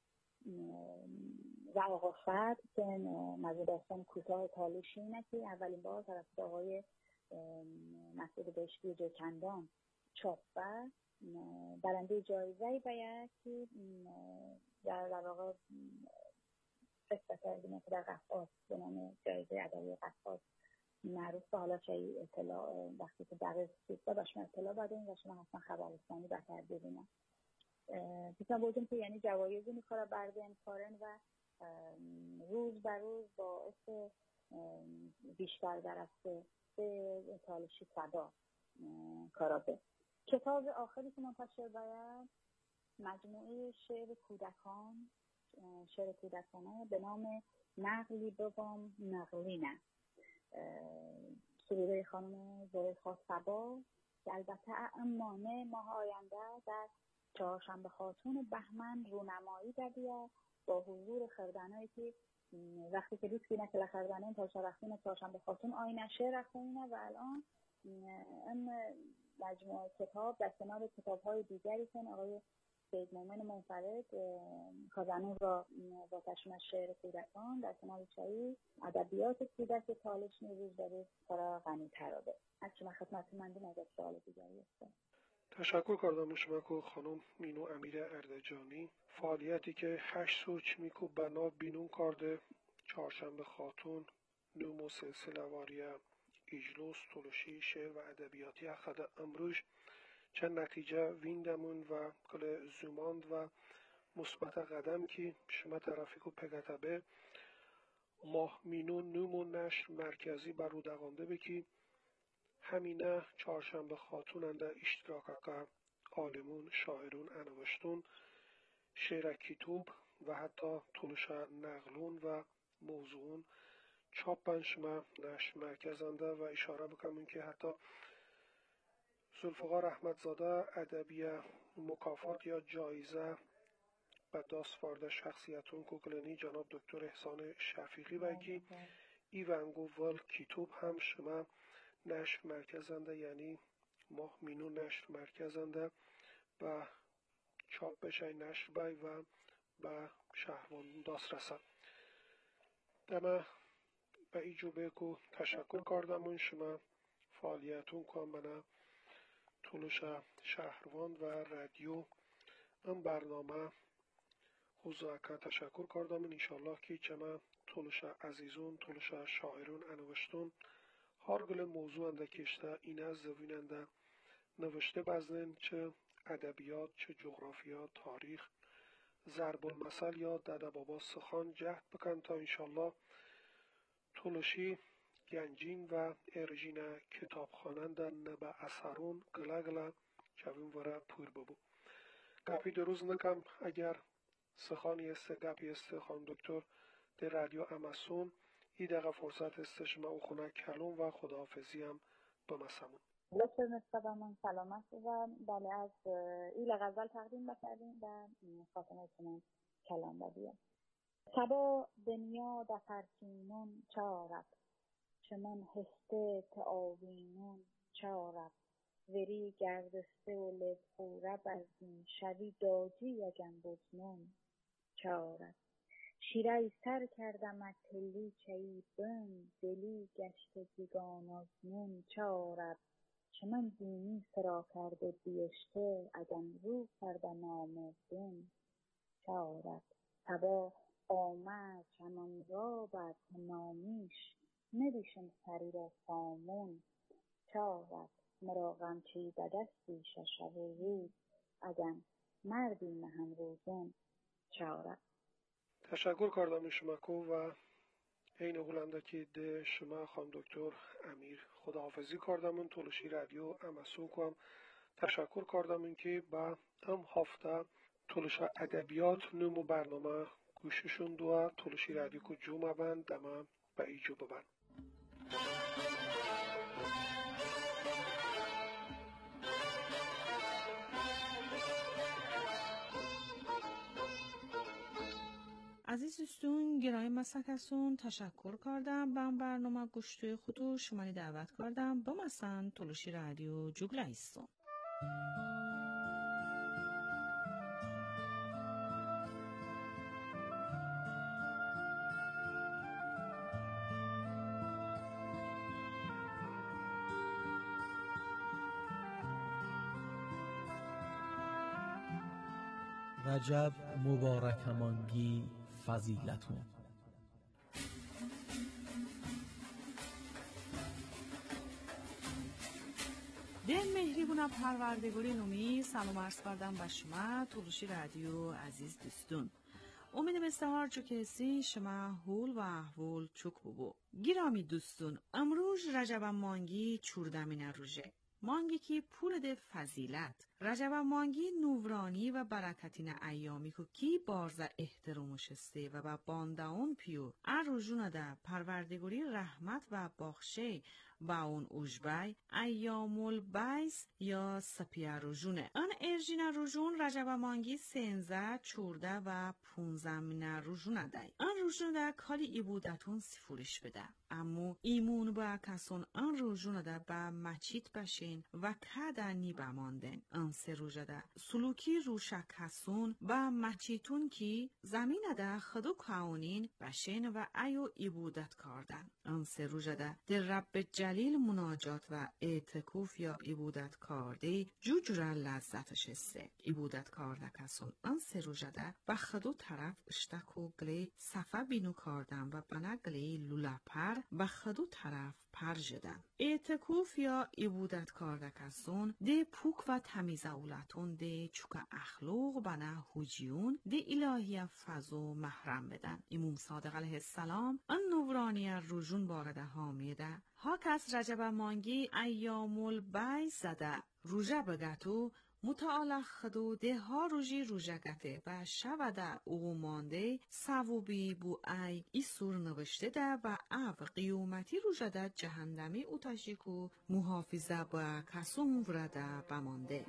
و آقا فرد که مجموعه داستان کوتاه تالشی اینه که اولین بار توسط آقای مسعود بهشتی جوتندان چاپ و برنده جایزه باید که در واقع فکر کردیم که در قفقاز به نام جایزه ادبی قفقاز معروف به حالا چه اطلاع وقتی که دقیق سیسته باشم اطلاع بدیم و شما حتما خبرستانی بهتر ببینم بیتون بودیم که یعنی جوایزی میخوره بردین کارن و روز بر روز باعث بیشتر درسته به تالشی صدا کارابه. کتاب آخری که منتشر باید مجموعه شعر کودکان شعر کودکانه به نام نقلی بوام نقلینه سروده خانم زلیخا صبا که البته امانه ماه آینده در چهارشنبه خاتون بهمن رونمایی دادیا با حضور خردنایی که وقتی که روز بینه که لخردنه تا چهارشنبه خاتون آینه شعر رفتینه و الان این مجموعه کتاب در کنار کتاب‌های دیگری که آقای سید مومن منفرد خزانه را با تشمه شعر کودکان در کنار چایی ادبیات کودک تالش نیروز داره کارا غنی تراده. از شما خدمت مندم اگر سوال دیگری است. تشکر کردم شما که خانم مینو امیر اردجانی فعالیتی که 8 سوچ میکو بنا بینون کرده چهارشنبه خاتون نومو سلسله واریه اجلوس تلوشی شعر و ادبیاتی اخد امروز چند نتیجه ویندمون و کل زوماند و مثبت قدم که شما طرفی که پگتبه ماه مینون نومو نشر مرکزی بر رو دقانده بکی همینه چهارشنبه خاتون انده اشتراک عالمون شاعرون انوشتون شعر کتوب و حتی تلوش نقلون و موضوعون چاپن شما نشر مرکز انده و اشاره بکنم که حتی ذوالفقار احمدزاده ادبی مکافات یا جایزه به دست وارد شخصیتون کوکلنی جناب دکتر احسان شفیقی بگی ایونگو ول کتوب هم شما نشر مرکزنده یعنی ماه مینو نشر مرکزنده و چاپ بشه نشر بای و به شهروان دست رسد دمه به ایجوبه که تشکر کردم شما فعالیتون کنم منه تلوش شهروان و رادیو این برنامه خوزاکه تشکر کردم انشالله که چما تلوش عزیزون تلوش شاعرون انوشتون هر گل موضوع انده کشته این از زویننده نوشته بزنین چه ادبیات چه جغرافیا تاریخ ضرب المثل یا داده بابا سخن جهد بکن تا انشالله تلوشی گنجین و ارژین کتاب خواننده نبه اثرون گله گله چوین وره پور ببو گپی دروز نکم اگر سخانی است گپی است خانم دکتر در رادیو اماسون ای دقیقه فرصت استش ما او خونه کلون و خداحافظی هم بمسمون لطفا نسبت من سلامت و بله از ایل غزل تقدیم بکردیم و خاتمه کنم کلام بدیم سبا دنیا دفرچینون چارد چمن هسته تعاوینون چارد وری گردسته و لبخوره برزین شوی داجی یگن بزنون چارد شیره سر کردم تلی چایی بن دلی گشت بیگانازنون چارد چمن دینی سرا کرده بیشته اگن رو کرده نامردون چارد تبا آمد چمن را بد نامیش ندیشم سری را سامون چارد مرا غمچی به دستی ششب و روز اگن مردی مهم روزون چارد. تشکر کردم شما کو و این هولنده که ده شما خانم دکتر امیر خداحافظی کردم تلوشی رادیو اماسون کنم تشکر کردم که با هم هفته تلوش ادبیات نمو برنامه گوششون دو تلوشی رادیو کو جمعه بند دمه به ایجو ببند عزیز دوستون گرامی مسکسون تشکر کردم به برنامه گوشتوی خودو شمانی دعوت کردم با مثلا تلوشی رادیو جوگلایستون رجب مبارکمانگی فضیلتون در مهریبون پروردگاری نومی سلام عرض کردم به شما تلوشی رادیو عزیز دوستون امید بستهار چو کسی شما حول و احوال چک ببو گرامی دوستون امروز رجب مانگی چوردمین روژه مانگی که پول ده فضیلت رجب مانگی نورانی و برکتین ایامی که بارزه احترام شسته و با بانداون پیو اروجون ده پروردگاری رحمت و بخشه با اون اوجبای ایام البیز یا سپیه روژونه. ان ارژینا روژون رجب مانگی 13 14 و 15 مینه روژونه دای. ان روژونه دا کالی ایبودتون سفورش بده. امو ایمون با کسون ان روژونه دا با مچیت بشین و کده نی بماندن. ان سه روژه دا سلوکی روشه کسون با مچیتون کی زمین دا خدو کاونین بشین و ایو ایبودت کردن. ان سه روژه دا در رب جلیل مناجات و اعتکوف یا ایبودت کرده جوجره لذتش است. ایبودت کرده کسون ان سه روژه دا با خدو طرف اشتکو گلی صفه بینو کردن و بنا گلی لولپر با خدو طرف پر جدن. اعتکوف یا ایبودت کرده کسون ده پوک و تمیز اولتون ده چوک اخلوق بنا حجیون ده الهی فضو محرم بدن. امام صادق علیه السلام ان نورانی روژون بارده حامیده ها کس رجب مانگی ایام البیز زده روژه بگتو متعال خدو ده ها روژی روژه گته و شوده او مانده سووبی بو ای ایسور نوشته ده و او قیومتی روژه ده جهندمی اوتاشیکو محافظه با کسوم ورده بمانده.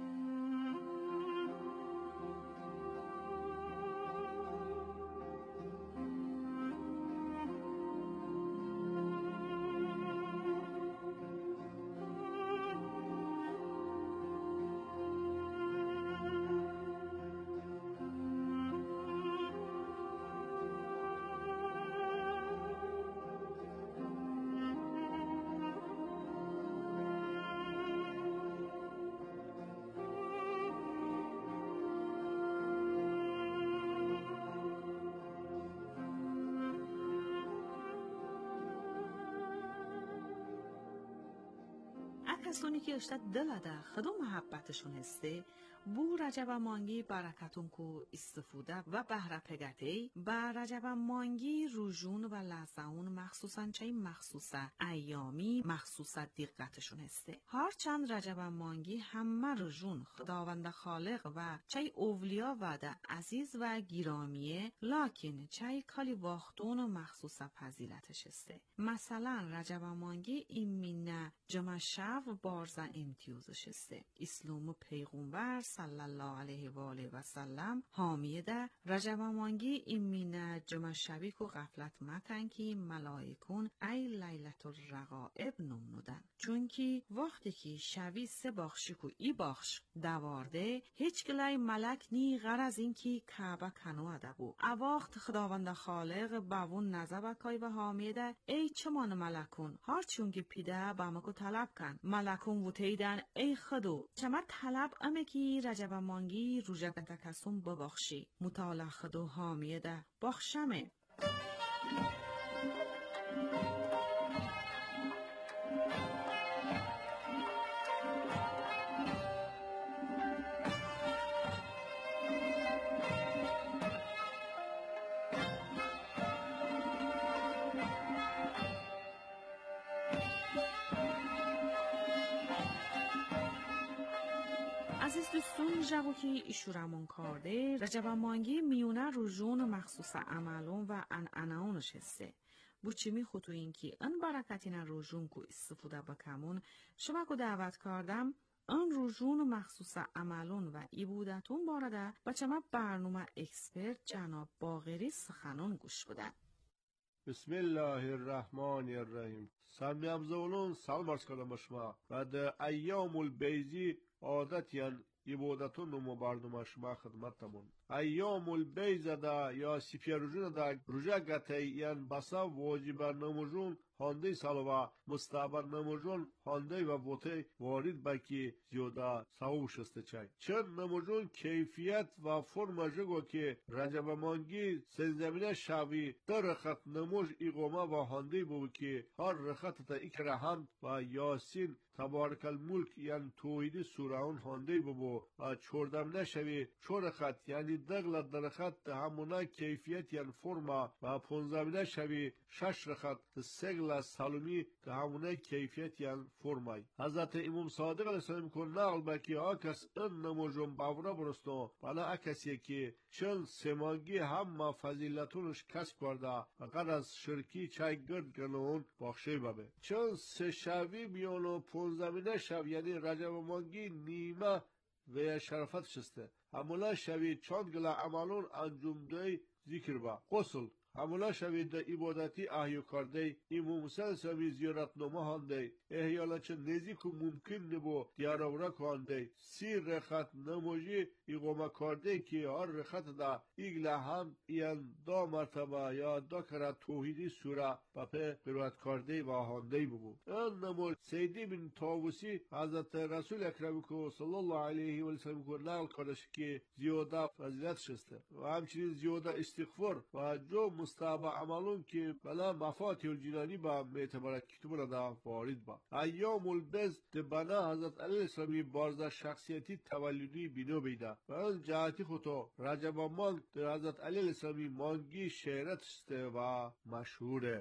کسانی که اشتد دل ده خدو محبتشون هسته بو رجب مانگی برکتون کو استفوده و بهره پگته با رجب مانگی روژون و لحظهون مخصوصا چه مخصوصا ایامی مخصوصا دقتشون هسته. هرچند رجب مانگی همه روژون خداوند خالق و چه اولیا و ده عزیز و گیرامیه لکن چه کالی واختون و مخصوصا فضیلتش هسته. مثلا رجب مانگی این مینه جمع شو بارزا امتیازش هسته. اسلام پیغمبر صلی الله علیه و آله و سلم حامیه ده رجب مانگی این مینه جمع شبی کو غفلت مکن کی ملائکون ای لیلت الرقائب نمودن. چون کی وقتی که شوی سه باخشی کو ای باخش دوارده هیچ گلای ملک نی غرض این کی کعبه کنو دبو. اواخت خداوند خالق باون نزبکای و حامیه ده ای چمان ملکون هر چون که پیده با مکو طلب کن. ملکون وطیدن ای خدو چما طلب امه کی رجب مانگی روژگت کسون ببخشی. مطالع خدو حامیه ده بخشمه. عزیز دوستون جوو که ایشورمون کرده رجب مانگی میونه روژون مخصوص عملون و انعناونش هسته. بوچمی خطو این که ان برکتین روژون کو استفاده بکمون شما کو دعوت کردم ان روژون مخصوص عملون و ایبودتون بارده بچه ما برنامه اکسپرت جناب باقری سخنون گوش بدن. بسم الله الرحمن الرحیم. سلام زولون سلام عرض کردم شما. بعد ایام البیزی عادتیان عبادتون رو برنامه شما خدمتمون. ایام البیز دا یا سپیروژون دا روژه گته یان بسا واجب نموژون هانده سالوا مستعبر نموژون هانده و بوته وارد بکی زیاده ساو شسته چای. چند نموژون کیفیت و فرم جگو که رجب مانگی سنزمینه شوی در رخت نموژ اقامه و هانده بو که هر رخت تا اکرهند و یاسین تبارک الملک یعنی توحید سورهون هانده بو و چوردم نشوی چور خط یعنی دغل درخت همونا کیفیت یعنی فرما و پونزمینه شوی شش رخت سگل گل سالمی که همونه کیفیت یان فرمای حضرت امام صادق علیه السلام کن نقل بکی آکس ان نموجم باورا برستو بنا اکسی که چل سمانگی هم فضیلتونش کسب کرده و قد از شرکی چای گرد گنون بخشه ببه چل سه شوی میانو پونزمینه شو یعنی رجب مانگی نیمه و شرفت شسته همولا شوی چند گل عملون انجام دی ذکر با غسل همولا شوید در عبادتی احیو کرده ایمو موسی سوی زیارت نامه هانده احیالا چه نزیک و ممکن نبو دیارورا کنده سی رخت نموجی ایقوما کرده که هر رخت دا ایگله هم این دا مرتبه یا دا کرا توحیدی سوره بپه قرائت کرده و هانده بگو این نموج سیدی بن طاووسی حضرت رسول اکرم کو صلی الله علیه و سلم کو نقل کردش که زیاده فضیلت شسته و همچنین زیاده استغفار و جو مستحب عملون که بلا مفاتیح الجنانی با معتبر کتب دا وارد با ایام البز دبنا حضرت علی السلامی بارزه شخصیتی تولیدی بینو بیده و این جهتی خودو رجب مانگ در حضرت علی السلامی مانگی شهرت شسته و مشهوره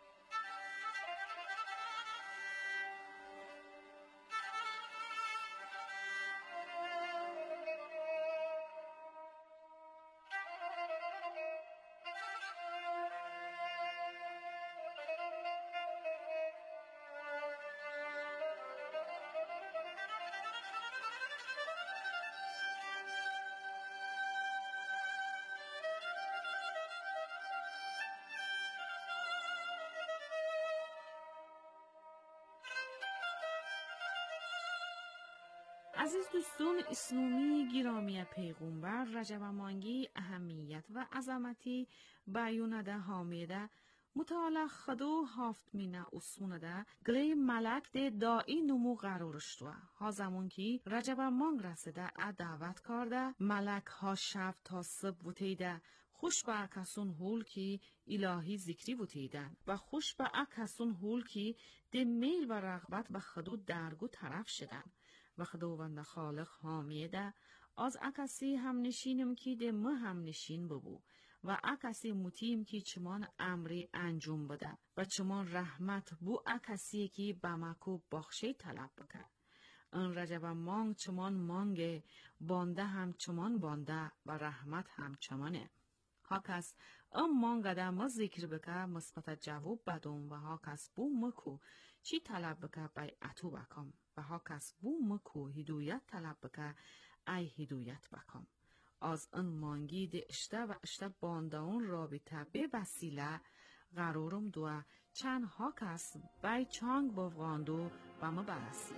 عزیز دوستان اسلامی گرامی پیغمبر رجب مانگی اهمیت و عظمتی بیانده حامیده متعال خدو هفت مینه اصونه گلی ملک ده دایی نمو قرارشتوه ها زمان که رجب مانگ رسیده دعوت کرده ملک ها شب تا صبح بوتیده خوش به اکسون هول که الهی ذکری بوتیدن و خوش به اکسون هول که ده میل و رغبت به خدو درگو طرف شدن و خداوند خالق حامیده از اکسی هم نشینم که ده ما هم نشین ببو و اکسی متیم که چمان امری انجام بده و چمان رحمت بو اکسی که بمکو بخشه طلب بکن ان رجب مانگ چمان مانگه بانده هم چمان بانده و رحمت هم چمانه ها کس مانگه ده ما ذکر بکه مثبت جواب بدم و ها کس بو مکو چی طلب بکه بای اتو بکم و ها کس بو مکو هدایت طلب بکه ای هدایت بکم از ان مانگی ده اشته و اشته باندهون رابطه به وسیله قرارم دوه چند ها کس بای چانگ بافغاندو و ما برسی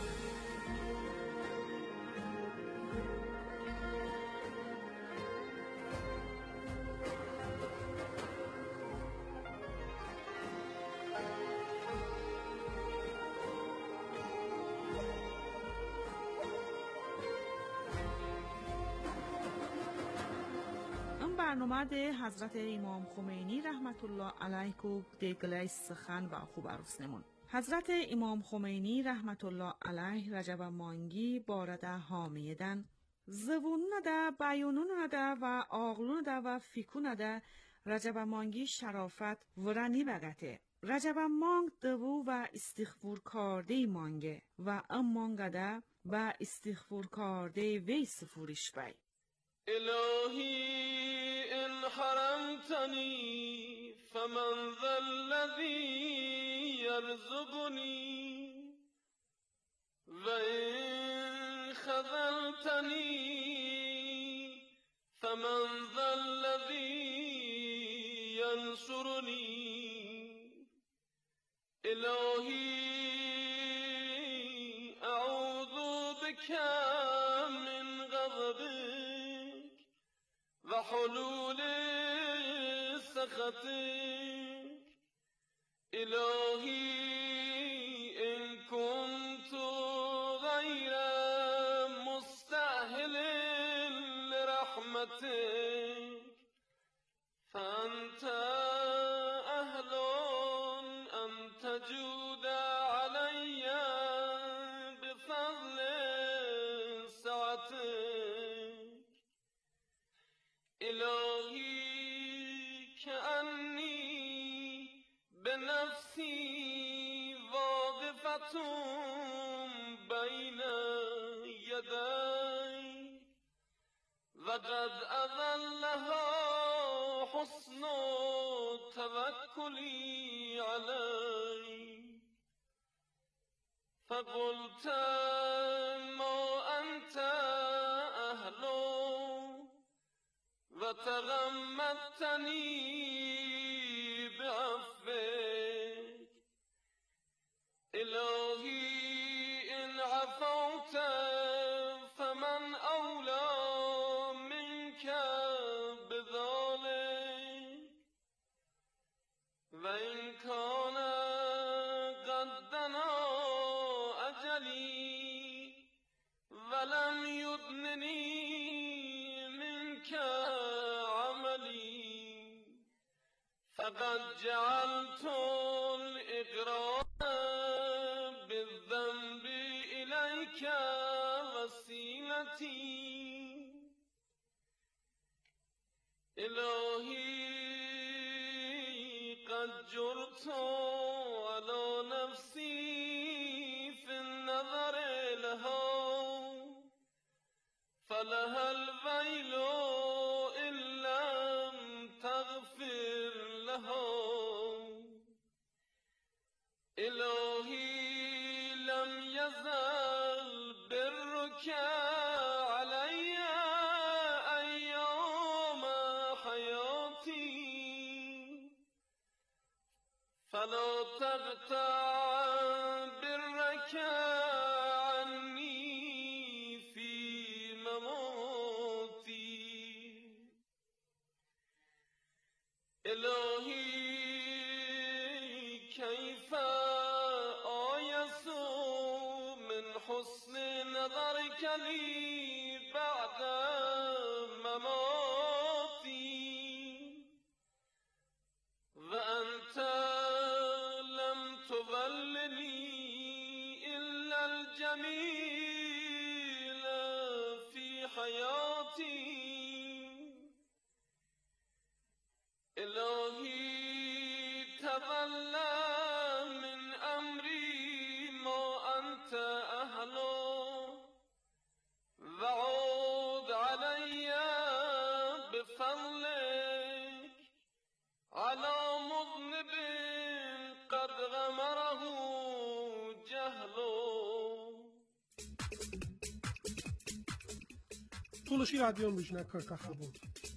برنامه ده حضرت امام خمینی رحمت الله علیه کو ده گلای سخن و خوب عروس نمون. حضرت امام خمینی رحمت الله علیه رجب مانگی بارده حامیدن زبون ده بیانون ده و آغلون ده و فکون ده رجب مانگی شرافت ورانی بگته. رجب مانگ دو و استغفار کرده مانگه و ام مانگ ده و استغفار کرده وی سفورش بای. إلهي إن حرمتني فمن ذا الذي يرزقني وإن خذلتني فمن ذا الذي ينصرني إلهي أعوذ بك من غضبك وحلول سخطك إلهي إن كنت غير مستأهل لرحمتك فأنت أهل أن تجود علي بفضل سعتك إلهي كأني بنفسي فقد أذلها حسن توكلي عليه فقلت ما أنت أهله وتغمدتني بعفوك إلهي إن عفوت فمن أولى منك بذلك وإن كان قد دنا أجلي ولم يدنني منك عملي فقد جعلت الإقرار بالذنب إليك وسيلتي إلهي قد جرت على نفسي في النظر لها فلها الويل إن لم تغفر لها إلهي لم يزل برك علي أيام حياتي فلا تقطع برك عني في مماتي إلهي كيف آيس من حسن نظرك لي بعد مماتي وأنت لم تظلني إلا الجميل في حياتي إلهي تولى من أمري ما أنت أهله وعود علي بفضلك على مذنب قد غمره جهله. تولشی رادیو میشنه کرتا خبون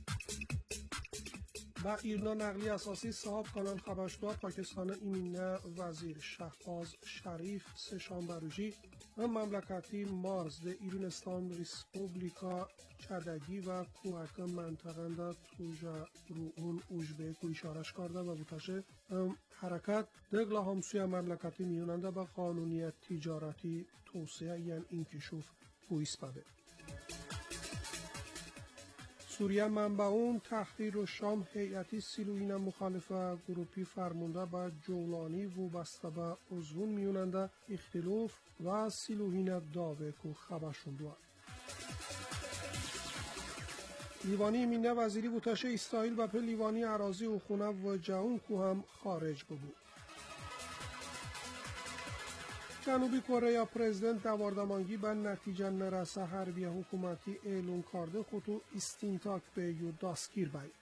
با ایرنا نقلی اساسی صاحب کانال خبرشدار پاکستان ایمینه وزیر شهباز شریف سشان بروجی و مملکتی مارز ده ایرانستان ریسپوبلیکا چردگی و کوهک منطقه توجه رو اون اوجبه کو اشارش کرده و بوتشه حرکت دگلا همسوی مملکتی میوننده با قانونیت تجارتی توسعه یعنی انکشاف پویس بده. سوریه منبعون تحریر و شام هیئتی سیلوین مخالفه گروپی فرمانده به جولانی و بسته به عضوون میوننده اختلاف و سیلوین داوه که خبرشون دوه. لیوانی مینه وزیری بوتشه اسرائیل و پر لیوانی اراضی و خونه و جهون که هم خارج بود. جنوبی کره پرزیدنت دواردمانگی به نتیجه نرسه حربی حکومتی اعلام کرده خودو استینتاک به یو دستگیر بای.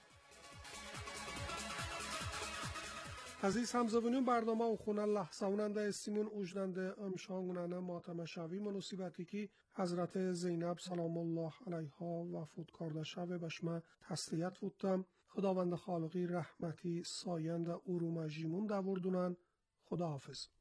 عزیز همزبانان برنامه و خونه لحظه اوننده استیمون اوجدنده امشانگونانه ماتمشوی مناسبتی که حضرت زینب سلام الله علیها وفات کرده شوه بشمه تسلیت فوتم. خداوند خالقی رحمتی سایند ارومجیمون دوردونن. خداحافظ.